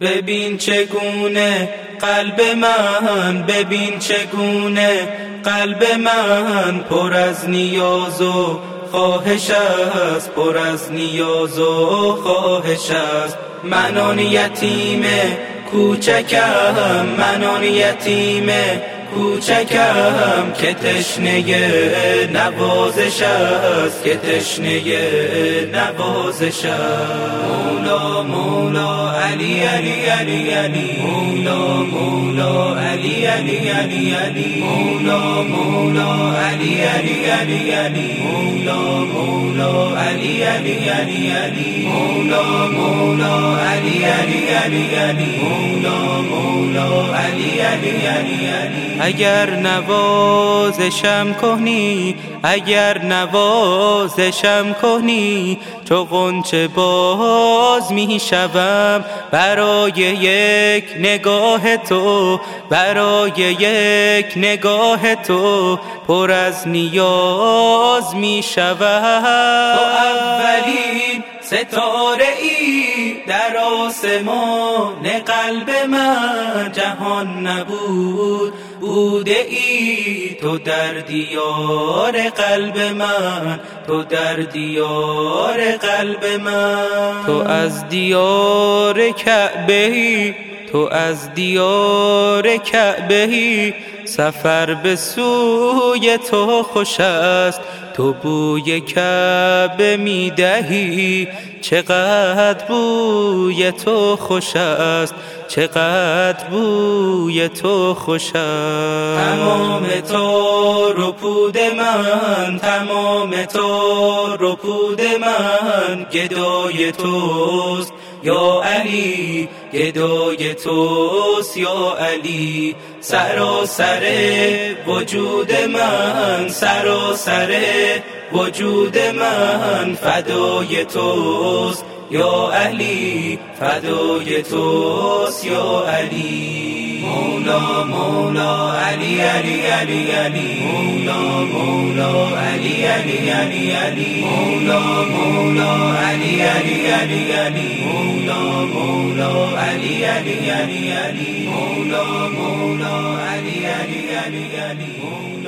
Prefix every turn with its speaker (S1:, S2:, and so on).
S1: ببین چگونه قلب من، ببین چگونه قلب من پر از نیاز و خواهش است، پر از نیاز و خواهش است. من آن یتیم کوچکم، من آن یتیم کوچکم که تشنه نوازش است، که تشنه نوازش است. مولا مولا علی علی علی علی، مولا مولا علی علی علی علی، مولا مولا علی علی علی علی، مولا مولا علی علی علی علی، مولا مولا علی علی علی علی، مولا مولا علی علی علی علی. اگر نوازشم کنی، اگر نوازشم کنی، چو غنچه باز می شوم برای یک نگاه تو، برای یک نگاه تو پر از نیاز می شوم. تو اولین ستاره ای در آسمان قلب من، جهان نبود بوده ای تو در دیار قلب من، تو در دیار قلب من. تو از دیار کعبه‌ای، تو از دیار کعبه‌ای، سفر به سوی تو خوش است، تو بوی کعبه می دهی، چقدر بوی تو خوش است، چقدر بوی تو خوش است. تمام تو ربود من، تمام تو ربود من گدای توست یا علی، گدای توست یا علی. سراسر وجود من، سراسر وجود من فدای توست یا علی، فدای توست یا علی. مولا مولا علی علی علی علی، مولا مولا علی علی علی علی، مولا مولا علی علی علی علی، مولا مولا علی علی علی علی، مولا مولا علی علی علی علی.